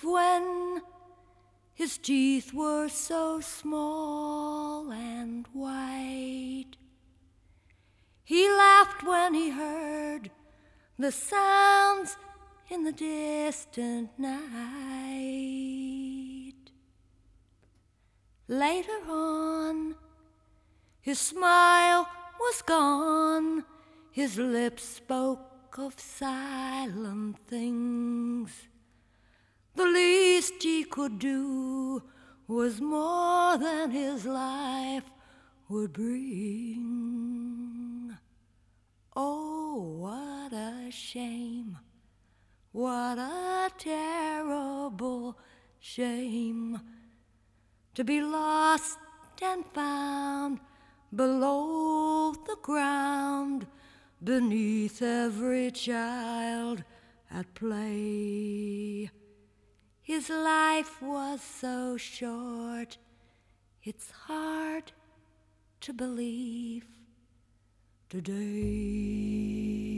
when his teeth were so small and white. He laughed when he heard the sounds in the distant night. Later on, his smile was gone, his lips spoke of silent things. The least he could do was more than his life would bring. Oh, what a shame, what a terrible shame, to be lost and found below the ground, beneath every child at play. His life was so short, it's hard to believe today.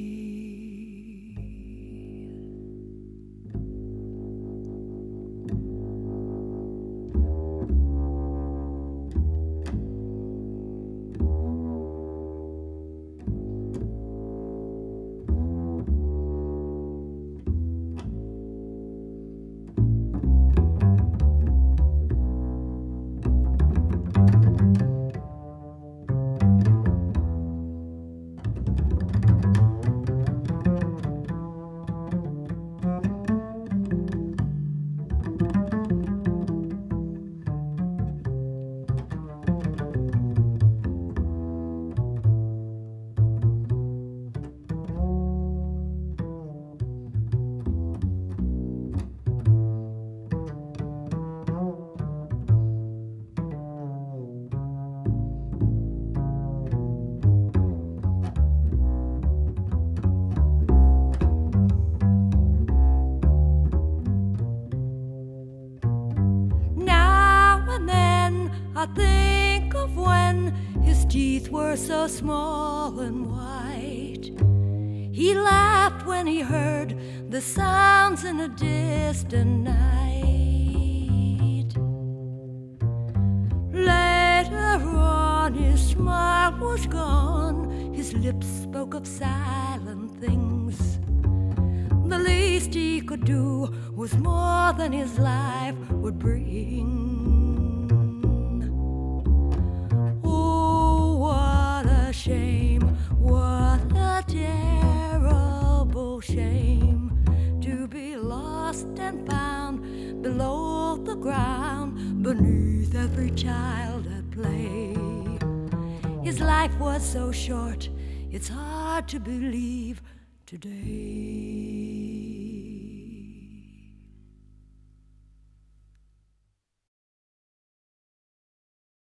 I think of when his teeth were so small and white. He laughed when he heard the sounds in a distant night. Later on, his smile was gone, his lips spoke of silent things. The least he could do was more than his life would bring. Shame, what a terrible shame, to be lost and found below the ground, beneath every child at play. His life was so short, it's hard to believe today.